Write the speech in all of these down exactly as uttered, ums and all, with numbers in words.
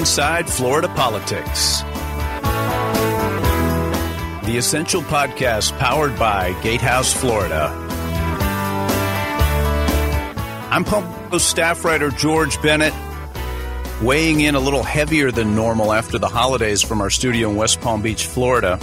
Inside Florida Politics, the essential podcast powered by Gatehouse, Florida. I'm Post staff writer George Bennett, weighing in a little heavier than normal after the holidays from our studio in West Palm Beach, Florida.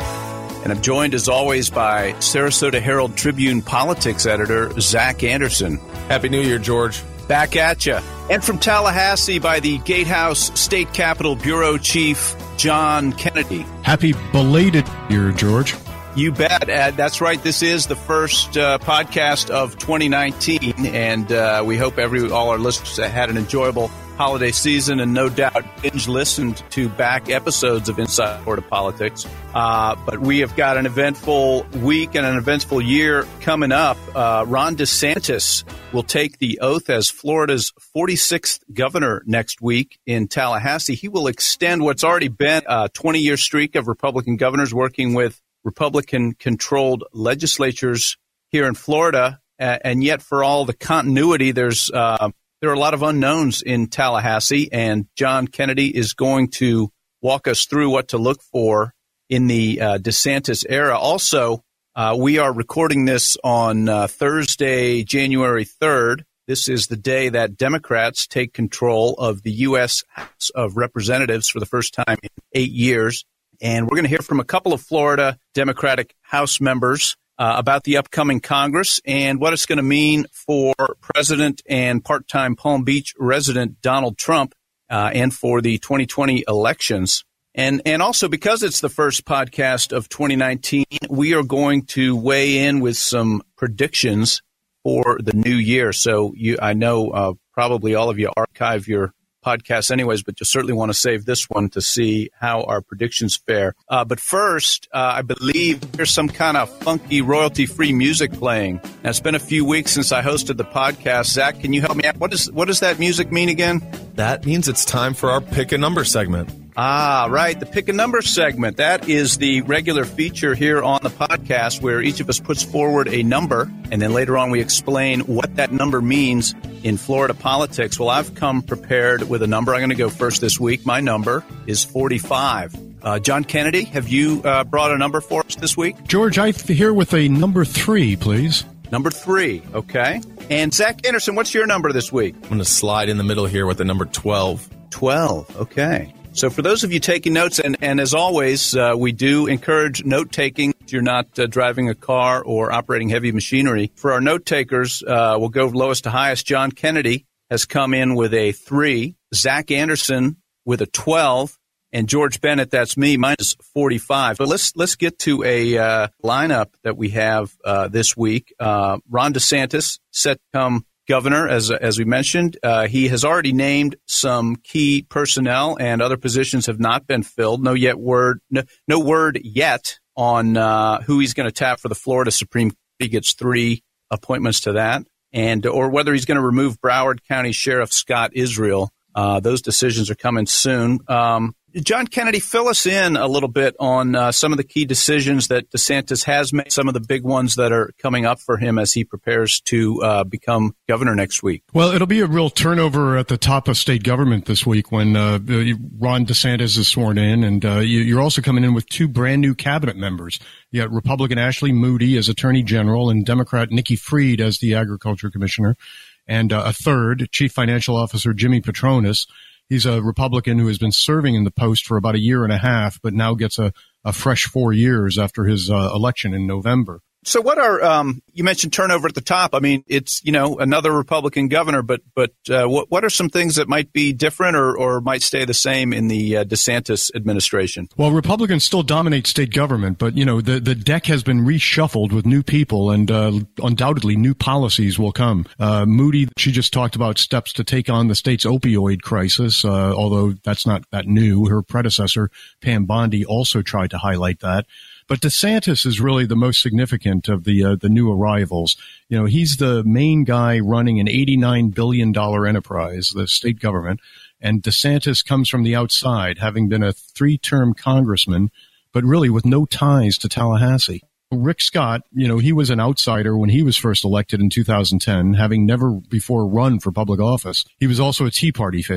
And I'm joined, as always, by Sarasota Herald Tribune politics editor Zach Anderson. Happy New Year, George. Back at you. And from Tallahassee by the Gatehouse State Capitol Bureau Chief John Kennedy. Happy belated year, George. You bet. Uh, that's right. This is the first uh, podcast of twenty nineteen, and uh, we hope every all our listeners had an enjoyable holiday season and no doubt binge listened to back episodes of Inside Florida Politics. Uh, but we have got an eventful week and an eventful year coming up. Uh, Ron DeSantis will take the oath as Florida's forty-sixth governor next week in Tallahassee. He will extend what's already been a twenty-year streak of Republican governors working with Republican-controlled legislatures here in Florida. Uh, and yet, for all the continuity, there's uh, there are a lot of unknowns in Tallahassee, and John Kennedy is going to walk us through what to look for in the uh, DeSantis era. Also, uh, we are recording this on uh, Thursday, January third. This is the day that Democrats take control of the U S House of Representatives for the first time in eight years. And we're going to hear from a couple of Florida Democratic House members uh, about the upcoming Congress and what it's going to mean for President and part-time Palm Beach resident Donald Trump uh, and for the twenty twenty elections. And and also, because it's the first podcast of twenty nineteen, we are going to weigh in with some predictions for the new year. So you, I know uh, probably all of you archive your podcasts anyways, but you certainly want to save this one to see how our predictions fare. Uh, but first, uh, I believe there's some kind of funky royalty-free music playing. Now, it's been a few weeks since I hosted the podcast. Zach, can you help me out? What does, what does that music mean again? That means it's time for our Pick a Number segment. Ah, right. The Pick a Number segment. That is the regular feature here on the podcast where each of us puts forward a number, and then later on we explain what that number means in Florida politics. Well, I've come prepared with a number. I'm going to go first this week. My number is forty-five. Uh, John Kennedy, have you uh, brought a number for us this week? George, I'm here with a number three, please. Number three, okay. And Zach Anderson, what's your number this week? I'm going to slide in the middle here with the number twelve. twelve, okay. So for those of you taking notes, and, and as always, uh, we do encourage note-taking if you're not uh, driving a car or operating heavy machinery. For our note-takers, uh, we'll go lowest to highest. John Kennedy has come in with a three, Zach Anderson with a twelve, and George Bennett, that's me, mine is forty-five. But let's let's get to a uh, lineup that we have uh, this week. Uh, Ron DeSantis set to come governor, as as we mentioned. Uh, he has already named some key personnel, and other positions have not been filled. No yet word, no, no word yet on uh, who he's going to tap for the Florida Supreme Court. He gets three appointments to that, and or whether he's going to remove Broward County Sheriff Scott Israel. Uh, those decisions are coming soon. Um, John Kennedy, fill us in a little bit on uh, some of the key decisions that DeSantis has made, some of the big ones that are coming up for him as he prepares to uh, become governor next week. Well, it'll be a real turnover at the top of state government this week when uh, Ron DeSantis is sworn in, and uh, you're also coming in with two brand new cabinet members. You got Republican Ashley Moody as Attorney General and Democrat Nikki Fried as the Agriculture Commissioner, and uh, a third, Chief Financial Officer Jimmy Patronis. He's a Republican who has been serving in the post for about a year and a half, but now gets a, a fresh four years after his uh, election in November. So what are, um, you mentioned turnover at the top. I mean, it's, you know, another Republican governor, but but uh, what what are some things that might be different or, or might stay the same in the uh, DeSantis administration? Well, Republicans still dominate state government, but, you know, the, the deck has been reshuffled with new people, and uh, undoubtedly new policies will come. Uh, Moody, she just talked about steps to take on the state's opioid crisis, uh, although that's not that new. Her predecessor, Pam Bondi, also tried to highlight that. But DeSantis is really the most significant of the uh, the new arrivals. You know, he's the main guy running an eighty-nine billion dollars enterprise, the state government, and DeSantis comes from the outside, having been a three-term congressman, but really with no ties to Tallahassee. Rick Scott, you know, he was an outsider when he was first elected in two thousand ten, having never before run for public office. He was also a Tea Party favorite.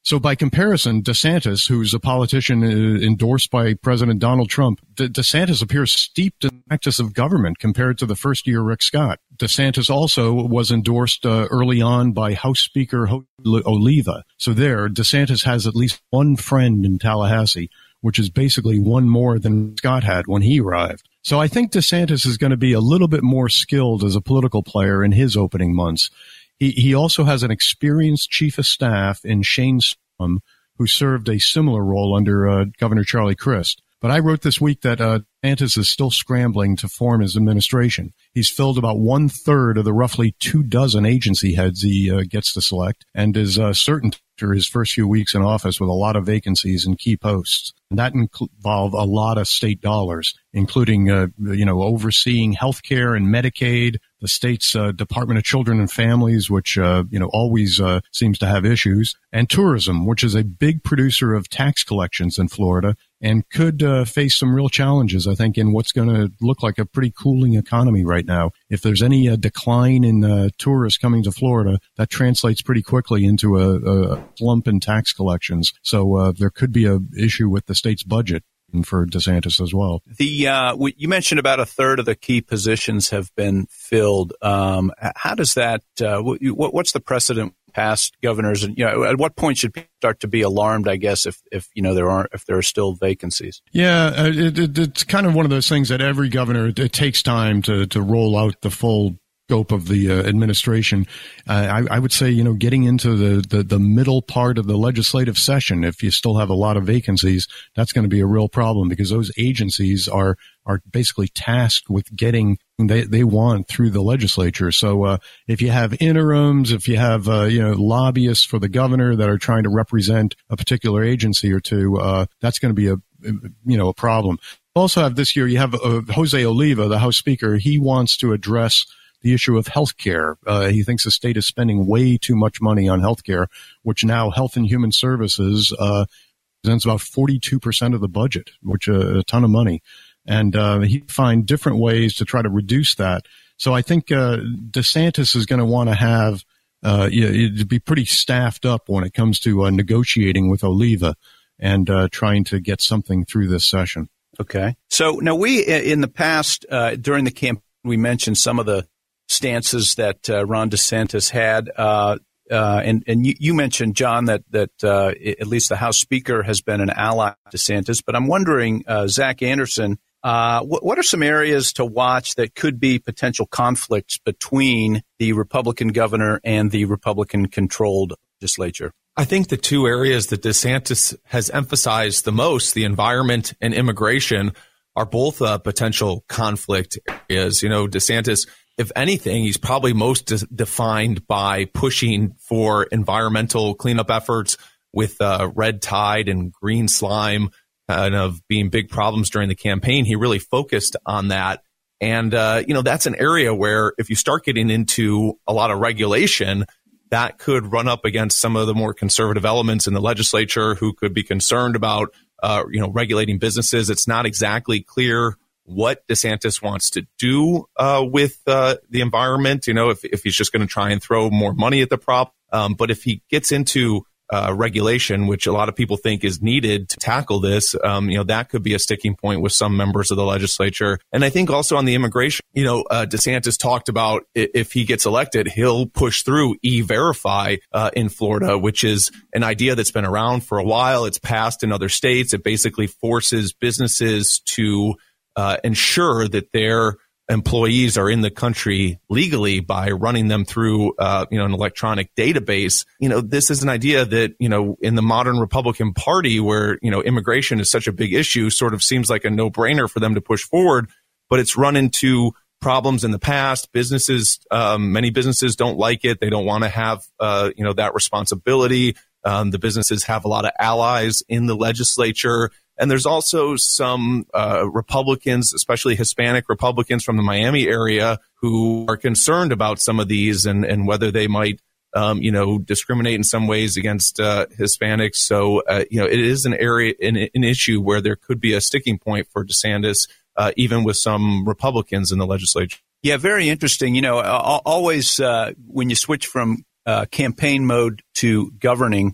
So by comparison, DeSantis, who's a politician endorsed by President Donald Trump, De- DeSantis appears steeped in the practice of government compared to the first year Rick Scott. DeSantis also was endorsed uh, early on by House Speaker Oliva. So there, DeSantis has at least one friend in Tallahassee, which is basically one more than Scott had when he arrived. So I think DeSantis is going to be a little bit more skilled as a political player in his opening months. He, he also has an experienced chief of staff in Shane Strom, who served a similar role under uh, Governor Charlie Crist. But I wrote this week that uh, DeSantis is still scrambling to form his administration. He's filled about one third of the roughly two dozen agency heads he uh, gets to select, and is uh, certain to his first few weeks in office with a lot of vacancies and key posts. And that involve a lot of state dollars, including, uh, you know, overseeing health care and Medicaid, the state's uh, Department of Children and Families, which, uh, you know, always uh, seems to have issues, and tourism, which is a big producer of tax collections in Florida and could uh, face some real challenges, I think, in what's going to look like a pretty cooling economy right now. If there's any uh, decline in uh, tourists coming to Florida, that translates pretty quickly into a, a slump in tax collections. So uh, there could be a issue with the state's budget for DeSantis as well. The uh, you mentioned about a third of the key positions have been filled. Um, how does that? Uh, what, what's the precedent past governors? And you know, at what point should people start to be alarmed? I guess if, if you know there aren't if there are still vacancies. Yeah, uh, it, it, it's kind of one of those things that every governor it, it takes time to to roll out the full scope of the uh, administration. Uh, I, I would say, you know, getting into the, the, the middle part of the legislative session, if you still have a lot of vacancies, that's going to be a real problem because those agencies are, are basically tasked with getting they, they want through the legislature. So, uh, if you have interims, if you have, uh, you know, lobbyists for the governor that are trying to represent a particular agency or two, uh, that's going to be a, you know, a problem. Also have this year, you have uh, Jose Oliva, the House Speaker. He wants to address the issue of health care. Uh, he thinks the state is spending way too much money on health care, which now Health and Human Services uh, represents about forty-two percent of the budget, which is uh, a ton of money. And uh, he find different ways to try to reduce that. So I think uh, DeSantis is going to want to have uh, you know, to be pretty staffed up when it comes to uh, negotiating with Oliva and uh, trying to get something through this session. Okay. So now we, in the past, uh, during the campaign, we mentioned some of the stances that uh, Ron DeSantis had, uh, uh, and and you, you mentioned, John, that that uh, at least the House Speaker has been an ally to DeSantis. But I'm wondering, uh, Zach Anderson, uh, what, what are some areas to watch that could be potential conflicts between the Republican governor and the Republican-controlled legislature? I think the two areas that DeSantis has emphasized the most, the environment and immigration, are both uh, potential conflict areas. You know, DeSantis, if anything, he's probably most de- defined by pushing for environmental cleanup efforts with uh, red tide and green slime kind of being big problems during the campaign. He really focused on that. And, uh, you know, that's an area where if you start getting into a lot of regulation, that could run up against some of the more conservative elements in the legislature who could be concerned about, uh, you know, regulating businesses. It's not exactly clear what DeSantis wants to do uh, with uh, the environment, you know, if, if he's just going to try and throw more money at the prop. Um, but if he gets into uh, regulation, which a lot of people think is needed to tackle this, um, you know, that could be a sticking point with some members of the legislature. And I think also on the immigration, you know, uh, DeSantis talked about if he gets elected, he'll push through E-Verify uh, in Florida, which is an idea that's been around for a while. It's passed in other states. It basically forces businesses to Uh, ensure that their employees are in the country legally by running them through, uh, you know, an electronic database. You know, this is an idea that, you know, in the modern Republican Party where, you know, immigration is such a big issue, sort of seems like a no-brainer for them to push forward, but it's run into problems in the past. Businesses, um, many businesses don't like it. They don't want to have, uh, you know, that responsibility. Um, the businesses have a lot of allies in the legislature. And there's also some uh, Republicans, especially Hispanic Republicans from the Miami area, who are concerned about some of these and, and whether they might, um, you know, discriminate in some ways against uh, Hispanics. So, uh, you know, it is an area, an, an issue where there could be a sticking point for DeSantis, uh, even with some Republicans in the legislature. Yeah, very interesting. You know, always uh, when you switch from uh, campaign mode to governing,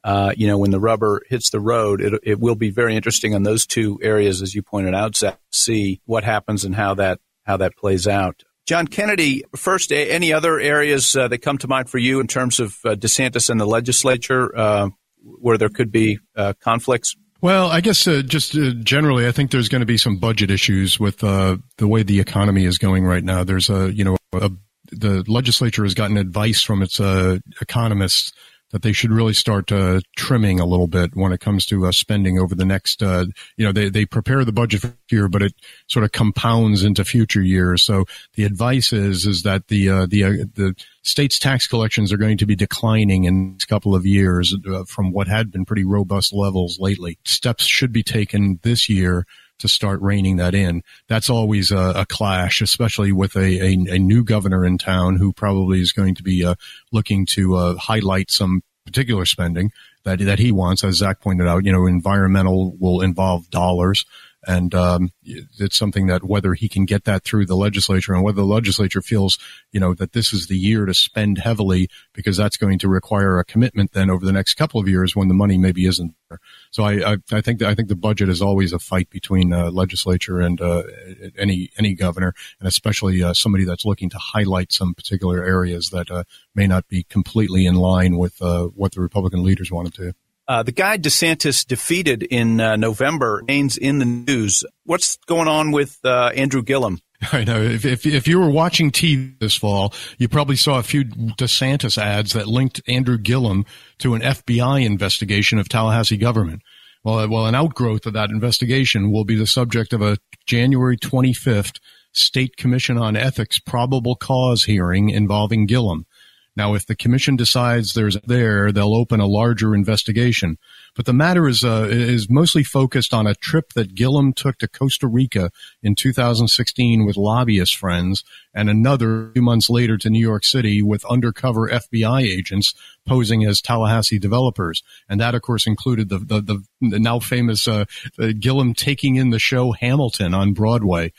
uh, you know, when the rubber hits the road, it, it will be very interesting on those two areas, as you pointed out, Zach, to see what happens and how that how that plays out. John Kennedy, first, any other areas uh, that come to mind for you in terms of uh, DeSantis and the legislature uh, where there could be uh, conflicts? Well, I guess uh, just uh, generally, I think there's going to be some budget issues with uh, the way the economy is going right now. There's a, you know, a, the legislature has gotten advice from its uh, economists that they should really start uh, trimming a little bit when it comes to uh, spending over the next, uh, you know, they, they prepare the budget for the year, but it sort of compounds into future years. So the advice is, is that the, uh, the, uh, the state's tax collections are going to be declining in the next couple of years uh, from what had been pretty robust levels lately. Steps should be taken this year to start reining that in. That's always a, a clash, especially with a, a, a new governor in town who probably is going to be uh, looking to uh, highlight some particular spending that that he wants. As Zach pointed out, you know, environmental will involve dollars. And um, it's something that whether he can get that through the legislature and whether the legislature feels, you know, that this is the year to spend heavily, because that's going to require a commitment then over the next couple of years when the money maybe isn't there. So I, I, I think that, I think the budget is always a fight between uh, legislature and uh, any any governor, and especially uh, somebody that's looking to highlight some particular areas that uh, may not be completely in line with uh, what the Republican leaders wanted to. Uh, the guy DeSantis defeated in uh, November remains in the news. What's going on with uh, Andrew Gillum? I know. If, if if you were watching T V this fall, you probably saw a few DeSantis ads that linked Andrew Gillum to an F B I investigation of Tallahassee government. Well, well, an outgrowth of that investigation will be the subject of a January twenty-fifth State Commission on Ethics probable cause hearing involving Gillum. Now, if the commission decides there's there, they'll open a larger investigation. But the matter is uh, is mostly focused on a trip that Gillum took to Costa Rica in two thousand sixteen with lobbyist friends, and another two months later to New York City with undercover F B I agents posing as Tallahassee developers. And that, of course, included the the, the, the now famous uh, Gillum taking in the show Hamilton on Broadway.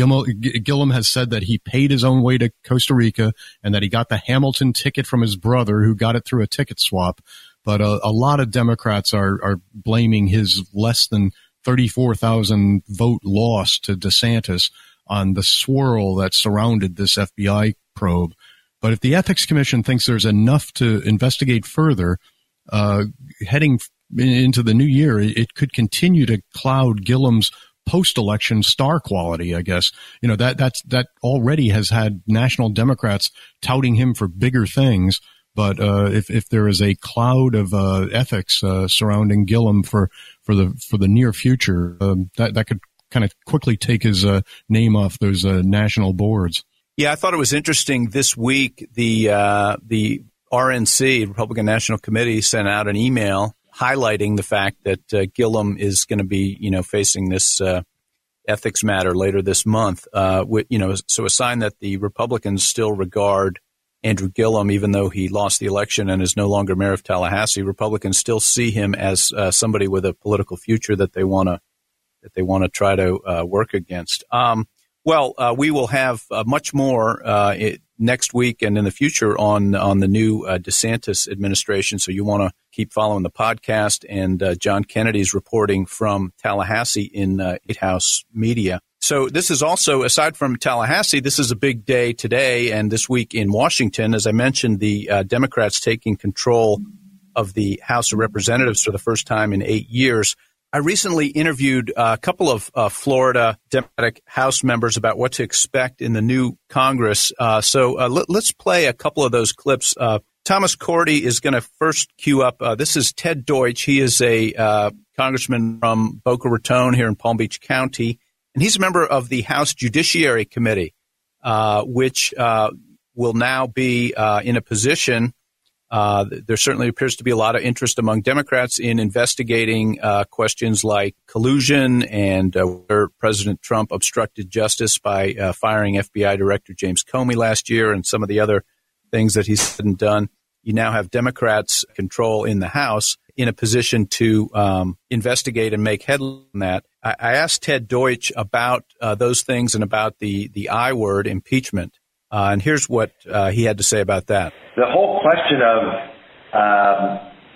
Gillum has said that he paid his own way to Costa Rica and that he got the Hamilton ticket from his brother, who got it through a ticket swap. But a, a lot of Democrats are, are blaming his less than thirty-four thousand vote loss to DeSantis on the swirl that surrounded this F B I probe. But if the Ethics Commission thinks there's enough to investigate further, uh, heading into the new year, it could continue to cloud Gillum's post-election star quality, I guess. You know, that that's that already has had national Democrats touting him for bigger things. But uh, if if there is a cloud of uh, ethics uh, surrounding Gillum for for the for the near future, um, that that could kind of quickly take his uh, name off those uh, national boards. Yeah, I thought it was interesting this week. The uh, the R N C, Republican National Committee, sent out an email highlighting the fact that uh, Gillum is going to be, you know, facing this uh, ethics matter later this month. Uh, with, you know, so a sign that the Republicans still regard Andrew Gillum, even though he lost the election and is no longer mayor of Tallahassee. Republicans still see him as uh, somebody with a political future that they want to that they want to try to uh, work against. Um, well, uh, we will have uh, much more uh, it, next week and in the future on on the new uh, DeSantis administration. So you want to keep following the podcast. And uh, John Kennedy's reporting from Tallahassee in uh, White House Media. So this is also, aside from Tallahassee, this is a big day today and this week in Washington. As I mentioned, the uh, Democrats taking control of the House of Representatives for the first time in eight years. I recently interviewed a couple of uh, Florida Democratic House members about what to expect in the new Congress. Uh, so uh, let, let's play a couple of those clips. Uh, Thomas Cordy is going to first cue up. Uh, this is Ted Deutsch. He is a uh, congressman from Boca Raton here in Palm Beach County, and he's a member of the House Judiciary Committee, uh, which uh, will now be uh, in a position. Uh, there certainly appears to be a lot of interest among Democrats in investigating uh, questions like collusion and uh, whether President Trump obstructed justice by uh, firing F B I Director James Comey last year and some of the other things that he's said and done. You now have Democrats control in the House in a position to um, investigate and make headlines on that. I, I asked Ted Deutsch about uh, those things and about the, the I word, impeachment. Uh, and here's what uh, he had to say about that. The whole question of um,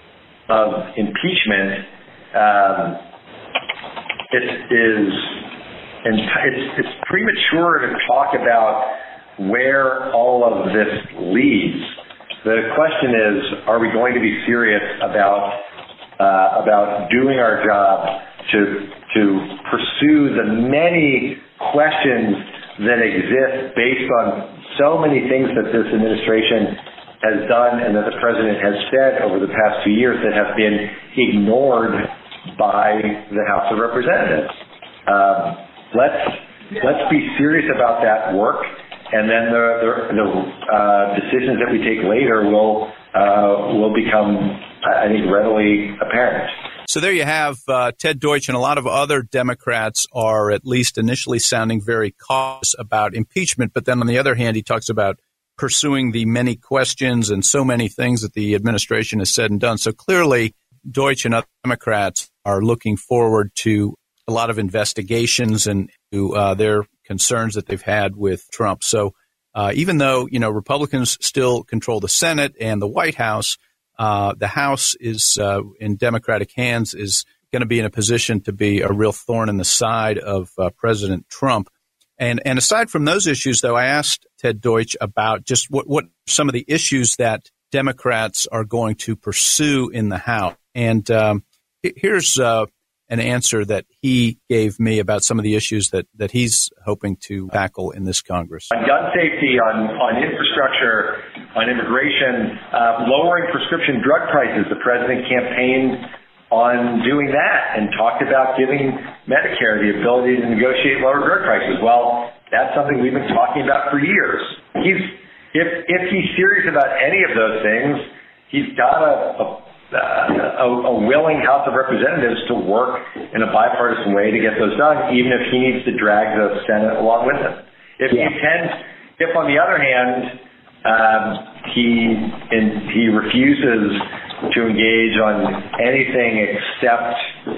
of impeachment, um, it is, and it's, it's premature to talk about where all of this leads. The question is, are we going to be serious about uh, about doing our job to to pursue the many questions that exist based on so many things that this administration has done and that the president has said over the past two years that have been ignored by the House of Representatives. Um, let's let's be serious about that work, and then the the, the uh, decisions that we take later will uh, will become, I think, readily apparent. So there you have uh, Ted Deutch, and a lot of other Democrats are at least initially sounding very cautious about impeachment. But then on the other hand, he talks about pursuing the many questions and so many things that the administration has said and done. So clearly, Deutch and other Democrats are looking forward to a lot of investigations and to uh, their concerns that they've had with Trump. So uh, even though, you know, Republicans still control the Senate and the White House, uh, the House is uh, in Democratic hands, is going to be in a position to be a real thorn in the side of uh, President Trump. And and aside from those issues, though, I asked Ted Deutch about just what, what some of the issues that Democrats are going to pursue in the House. And um, here's uh, an answer that he gave me about some of the issues that, that he's hoping to tackle in this Congress. On gun safety, on, on infrastructure, on immigration, uh, lowering prescription drug prices. The president campaigned on doing that and talked about giving Medicare the ability to negotiate lower drug prices. Well, that's something we've been talking about for years. He's, if, if he's serious about any of those things, he's got a, a, a, a willing House of Representatives to work in a bipartisan way to get those done, even if he needs to drag the Senate along with him. If yeah. he intends, if on the other hand, um, he, in, he refuses to engage on anything except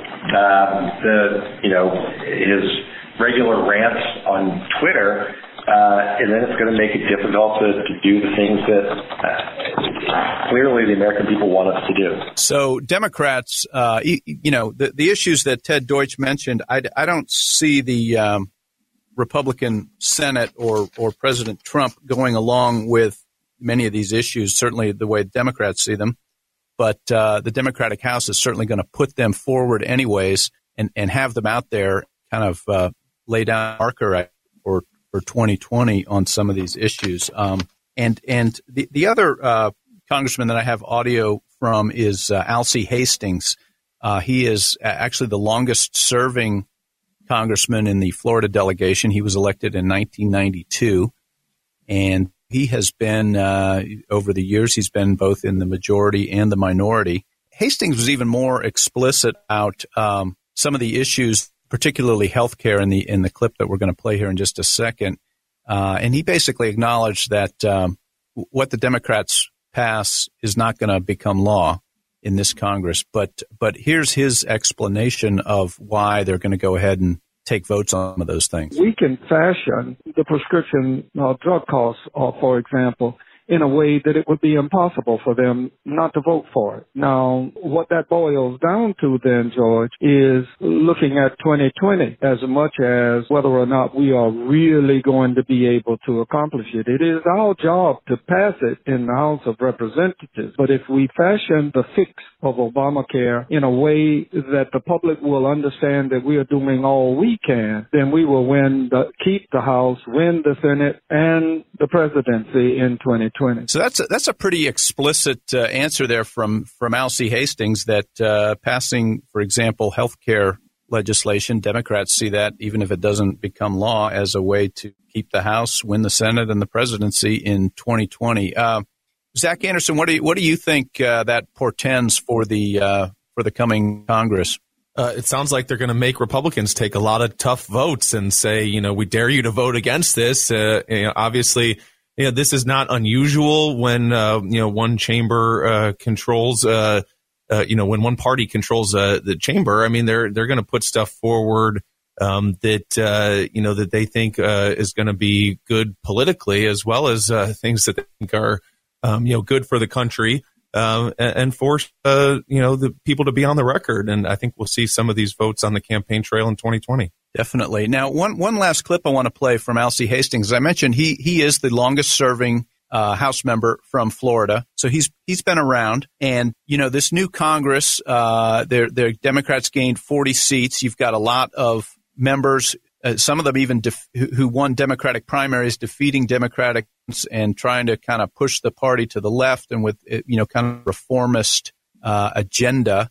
um, the, you know, his regular rants on Twitter, uh, and then it's going to make it difficult to, to do the things that uh, clearly the American people want us to do. So Democrats, uh, you, you know, the, the issues that Ted Deutch mentioned, I, I don't see the um, Republican Senate or, or President Trump going along with many of these issues, certainly the way Democrats see them. But uh, the Democratic House is certainly going to put them forward anyways and, and have them out there, kind of uh, lay down a marker for, for twenty twenty on some of these issues. Um, and and the, the other uh, congressman that I have audio from is uh, Alcee Hastings. Uh, he is actually the longest serving congressman in the Florida delegation. He was elected in nineteen ninety-two, and he has been, uh, over the years, he's been both in the majority and the minority. Hastings was even more explicit about um, some of the issues, particularly health care, in the in the clip that we're going to play here in just a second. Uh, and he basically acknowledged that um, what the Democrats pass is not going to become law in this Congress. But but here's his explanation of why they're going to go ahead and take votes on some of those things. We can fashion the prescription uh, drug costs, uh, for example, in a way that it would be impossible for them not to vote for it. Now, what that boils down to then, George, is looking at twenty twenty as much as whether or not we are really going to be able to accomplish it. It is our job to pass it in the House of Representatives. But if we fashion the fix of Obamacare in a way that the public will understand that we are doing all we can, then we will win the, keep the House, win the Senate, and the presidency in twenty twenty. So that's a, that's a pretty explicit uh, answer there from from Alcee Hastings that uh, passing, for example, health care legislation, Democrats see that, even if it doesn't become law, as a way to keep the House, win the Senate, and the presidency in twenty twenty. Uh, Zach Anderson, what do you, what do you think uh, that portends for the uh, for the coming Congress? Uh, it sounds like they're going to make Republicans take a lot of tough votes and say, you know, we dare you to vote against this. Uh, you know, obviously, you know, this is not unusual when, uh, you know, one chamber uh, controls, uh, uh, you know, when one party controls uh, the chamber. I mean, they're they're going to put stuff forward um, that, uh, you know, that they think uh, is going to be good politically, as well as uh, things that they think are, um, you know, good for the country. um, and, and force, uh, you know, the people to be on the record. And I think we'll see some of these votes on the campaign trail in twenty twenty. Definitely. Now, one one last clip I want to play from Alcee Hastings. As I mentioned, he he is the longest serving uh, House member from Florida, so he's he's been around. And you know, this new Congress, uh, their their Democrats gained forty seats. You've got a lot of members, uh, some of them even def- who won Democratic primaries, defeating Democratic and trying to kind of push the party to the left and with you know kind of reformist uh, agenda.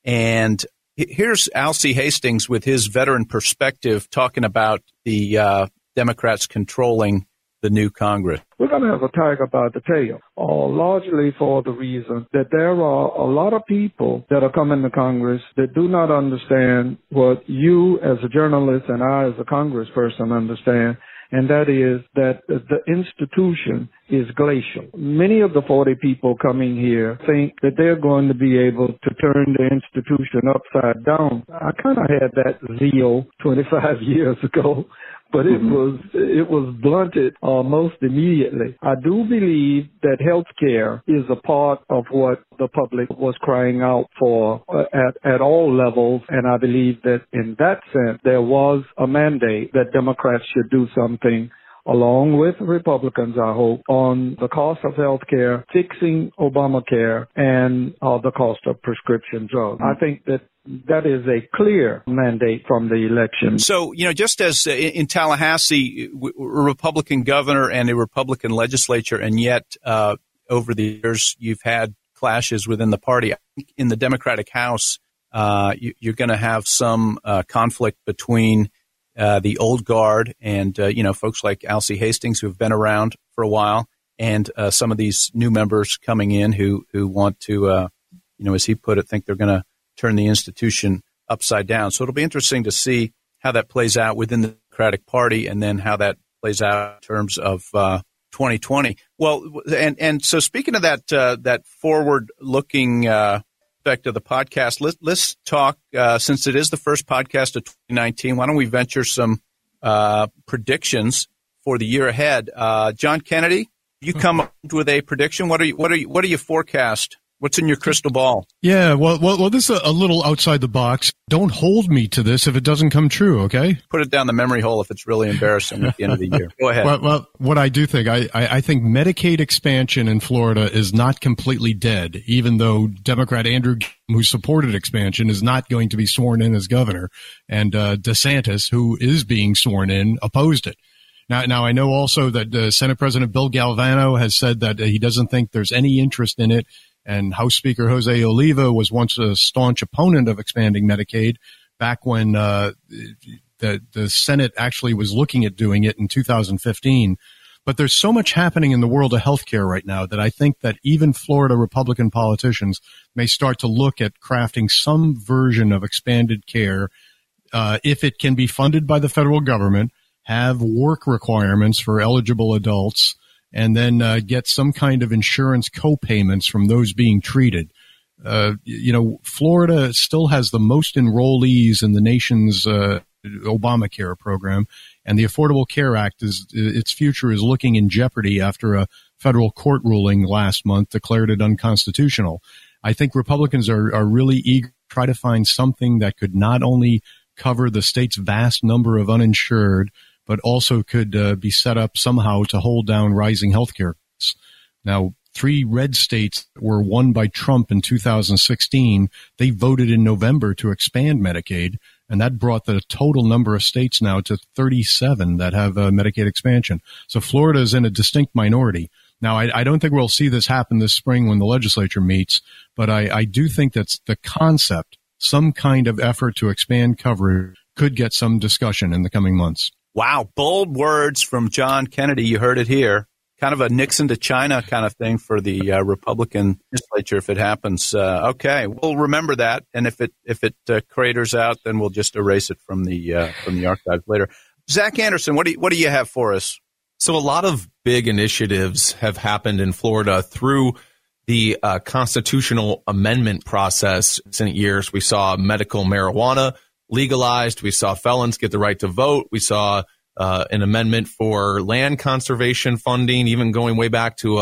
And here's Alcee Hastings with his veteran perspective talking about the uh, Democrats controlling the new Congress. We're going to have a tiger by the tail, uh, largely for the reason that there are a lot of people that are coming to Congress that do not understand what you as a journalist and I as a congressperson understand, and that is that the institution is glacial. Many of the forty people coming here think that they're going to be able to turn the institution upside down. I kind of had that zeal twenty-five years ago, but it was it was blunted almost immediately. I do believe that healthcare is a part of what the public was crying out for at, at all levels, and I believe that in that sense there was a mandate that Democrats should do something along with Republicans, I hope, on the cost of health care, fixing Obamacare, and uh, the cost of prescription drugs. I think that that is a clear mandate from the election. So, you know, just as in Tallahassee, a Republican governor and a Republican legislature, and yet uh, over the years you've had clashes within the party. I think in the Democratic House, uh, you, you're going to have some uh, conflict between Uh, the old guard and, uh, you know, folks like Alcee Hastings who have been around for a while, and uh, some of these new members coming in who, who want to, uh, you know, as he put it, think they're going to turn the institution upside down. So it'll be interesting to see how that plays out within the Democratic Party and then how that plays out in terms of uh, twenty twenty. Well, and, and so speaking of that, uh, that forward-looking uh aspect of the podcast, Let, let's talk, uh, since it is the first podcast of twenty nineteen, why don't we venture some uh, predictions for the year ahead? Uh, John Kennedy, you come up with a prediction. What are you, what are you, what do you forecast? What's in your crystal ball? Yeah, well, well, well this is a, a little outside the box. Don't hold me to this if it doesn't come true, okay? Put it down the memory hole if it's really embarrassing at the end of the year. Go ahead. Well, well what I do think, I, I, I think Medicaid expansion in Florida is not completely dead, even though Democrat Andrew, who supported expansion, is not going to be sworn in as governor, and uh, DeSantis, who is being sworn in, opposed it. Now, now I know also that uh, Senate President Bill Galvano has said that uh, he doesn't think there's any interest in it. And House Speaker Jose Oliva was once a staunch opponent of expanding Medicaid back when uh, the, the Senate actually was looking at doing it in two thousand fifteen. But there's so much happening in the world of healthcare right now that I think that even Florida Republican politicians may start to look at crafting some version of expanded care uh, if it can be funded by the federal government, have work requirements for eligible adults, and then uh, get some kind of insurance co-payments from those being treated. Uh, you know, Florida still has the most enrollees in the nation's uh, Obamacare program, and the Affordable Care Act, is its future is looking in jeopardy after a federal court ruling last month declared it unconstitutional. I think Republicans are, are really eager to try to find something that could not only cover the state's vast number of uninsured, but also could uh, be set up somehow to hold down rising healthcare costs. Now, three red states that were won by Trump in two thousand sixteen, they voted in November to expand Medicaid, and that brought the total number of states now to thirty-seven that have uh, Medicaid expansion. So Florida is in a distinct minority. Now, I, I don't think we'll see this happen this spring when the legislature meets, but I, I do think that's the concept, some kind of effort to expand coverage could get some discussion in the coming months. Wow, bold words from John Kennedy. You heard it here. Kind of a Nixon to China kind of thing for the uh, Republican legislature if it happens. Uh, okay, we'll remember that, and if it if it uh, craters out, then we'll just erase it from the uh, from the archives later. Zach Anderson, what do you, what do you have for us? So a lot of big initiatives have happened in Florida through the uh, constitutional amendment process in recent years. We saw medical marijuana legalized. We saw felons get the right to vote. We saw uh, an amendment for land conservation funding, even going way back to a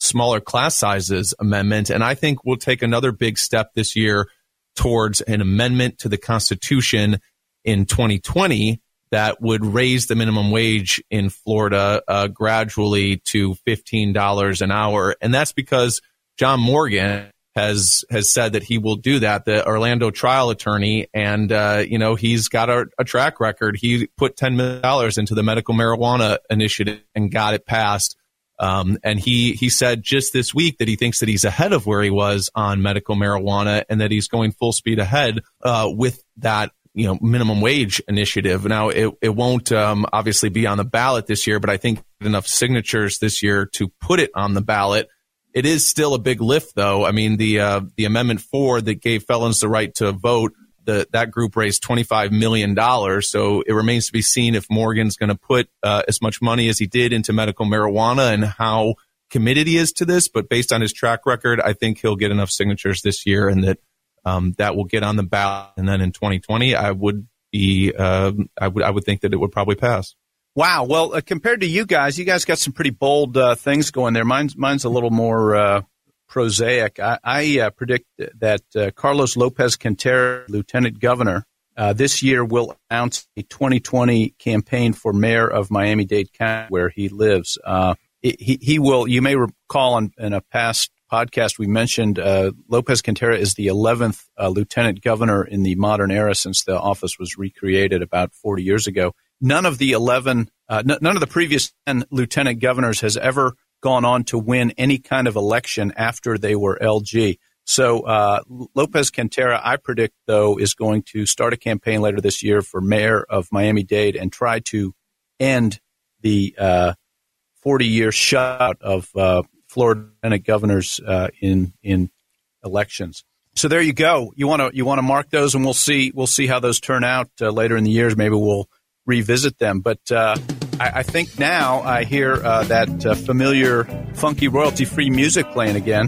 smaller class sizes amendment. And I think we'll take another big step this year towards an amendment to the Constitution in twenty twenty that would raise the minimum wage in Florida uh, gradually to fifteen dollars an hour. And that's because John Morgan has has said that he will do that, the Orlando trial attorney. And, uh, you know, he's got a, a track record. He put ten million dollars into the medical marijuana initiative and got it passed. Um, and he, he said just this week that he thinks that he's ahead of where he was on medical marijuana and that he's going full speed ahead uh, with that, you know, minimum wage initiative. Now, it, it won't um, obviously be on the ballot this year, but I think enough signatures this year to put it on the ballot. It is still a big lift, though. I mean, the uh, the Amendment four that gave felons the right to vote, the, that group raised twenty-five million dollars. So it remains to be seen if Morgan's going to put uh, as much money as he did into medical marijuana and how committed he is to this. But based on his track record, I think he'll get enough signatures this year and that um, that will get on the ballot. And then in twenty twenty, I would be uh, I would I would think that it would probably pass. Wow. Well, uh, compared to you guys, you guys got some pretty bold uh, things going there. Mine's mine's a little more uh, prosaic. I, I uh, predict that uh, Carlos Lopez Quintero, Lieutenant Governor, uh, this year will announce a twenty twenty campaign for mayor of Miami-Dade County, where he lives. Uh, he, he will. You may recall on, in a past podcast we mentioned uh, Lopez Quintero is the eleventh uh, lieutenant governor in the modern era since the office was recreated about forty years ago. None of the eleven, uh, n- none of the previous ten lieutenant governors has ever gone on to win any kind of election after they were L G. So uh, Lopez Quintero, I predict, though, is going to start a campaign later this year for mayor of Miami-Dade and try to end the uh, forty-year shutout of uh, Florida lieutenant governors uh, in in elections. So there you go. You want to you want to mark those, and we'll see we'll see how those turn out uh, later in the years. Maybe we'll revisit them. But uh, I, I think now I hear uh, that uh, familiar, funky, royalty-free music playing again.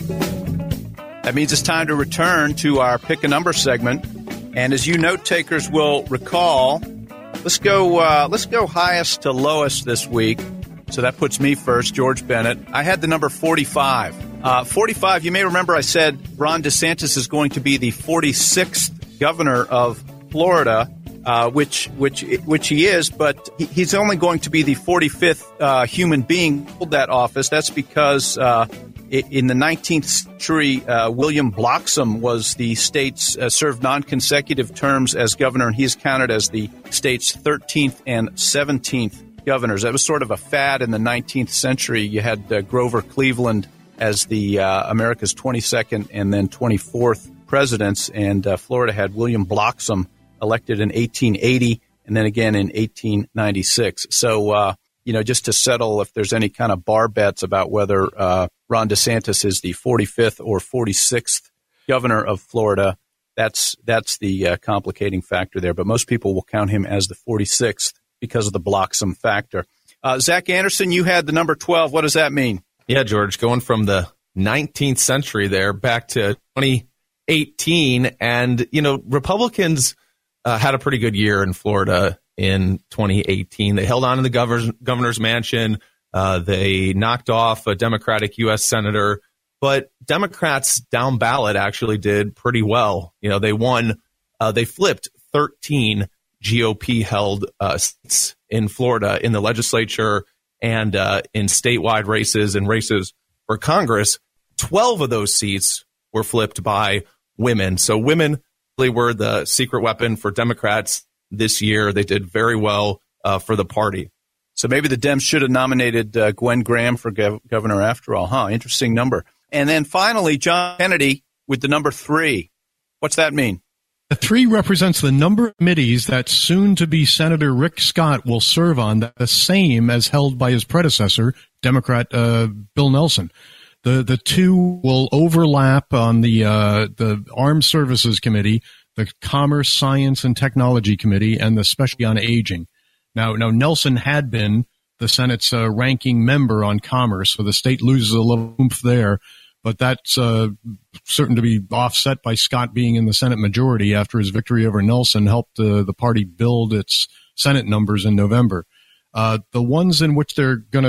That means it's time to return to our Pick a Number segment. And as you note takers will recall, let's go uh, let's go highest to lowest this week. So that puts me first, George Bennett. I had the number forty-five. Uh, forty-five, you may remember I said Ron DeSantis is going to be the forty-sixth governor of Florida. Uh, which which which he is, but he, he's only going to be the forty-fifth uh, human being to hold that office. That's because uh, in the nineteenth century, uh, William Bloxham was the state's uh, served non-consecutive terms as governor, and he's counted as the state's thirteenth and seventeenth governors. That was sort of a fad in the nineteenth century. You had uh, Grover Cleveland as the uh, America's twenty-second and then twenty-fourth presidents, and uh, Florida had William Bloxham, elected in eighteen eighty and then again in eighteen ninety-six. So, uh, you know, just to settle if there's any kind of bar bets about whether uh, Ron DeSantis is the forty-fifth or forty-sixth governor of Florida, that's that's the uh, complicating factor there. But most people will count him as the forty-sixth because of the Bloxham factor. Uh, Zach Anderson, you had the number twelve. What does that mean? Yeah, George, going from the nineteenth century there back to twenty eighteen. And, you know, Republicans Uh, had a pretty good year in Florida in twenty eighteen. They held on in the governor's, governor's mansion. Uh, they knocked off a Democratic U S senator, but Democrats down ballot actually did pretty well. You know, they won, uh, they flipped thirteen G O P held uh, seats in Florida in the legislature and uh, in statewide races and races for Congress. twelve of those seats were flipped by women. So women were the secret weapon for Democrats this year. They did very well uh, for the party. So maybe the Dems should have nominated uh, Gwen Graham for gov- governor after all, huh? Interesting number. And then finally, John Kennedy with the number three. What's that mean? The three represents the number of committees that soon-to-be Senator Rick Scott will serve on, the same as held by his predecessor, Democrat uh, Bill Nelson. The the two will overlap on the uh, the Armed Services Committee, the Commerce, Science, and Technology Committee, and the Special on Aging. Now, now Nelson had been the Senate's uh, ranking member on Commerce, so the state loses a little oomph there, but that's uh, certain to be offset by Scott being in the Senate majority after his victory over Nelson helped uh, the party build its Senate numbers in November. Uh, the ones in which they're going to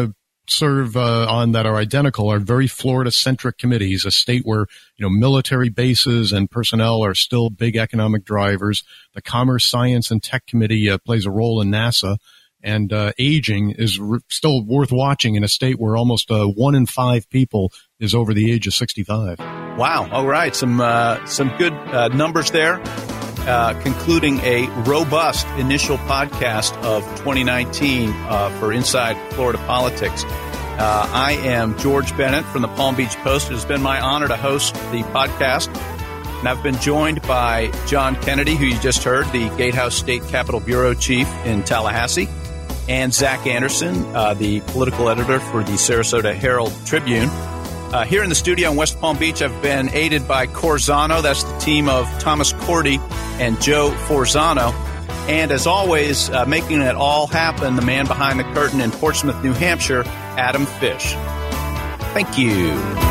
serve uh, on that are identical are very Florida-centric committees, a state where, you know, military bases and personnel are still big economic drivers. The Commerce, Science, and Tech Committee uh, plays a role in NASA. And uh, aging is re- still worth watching in a state where almost uh, one in five people is over the age of sixty-five. Wow. All right. Some uh, some good uh, numbers there, uh, concluding a robust initial podcast of twenty nineteen uh, for Inside Florida Politics. Uh, I am George Bennett from the Palm Beach Post. It has been my honor to host the podcast. And I've been joined by John Kennedy, who you just heard, the Gatehouse State Capitol Bureau Chief in Tallahassee, and Zach Anderson, uh, the political editor for the Sarasota Herald Tribune. Uh, here in the studio in West Palm Beach, I've been aided by Corzano. That's the team of Thomas Cordy and Joe Forzano. And as always, uh, making it all happen, the man behind the curtain in Portsmouth, New Hampshire, Adam Fish. Thank you.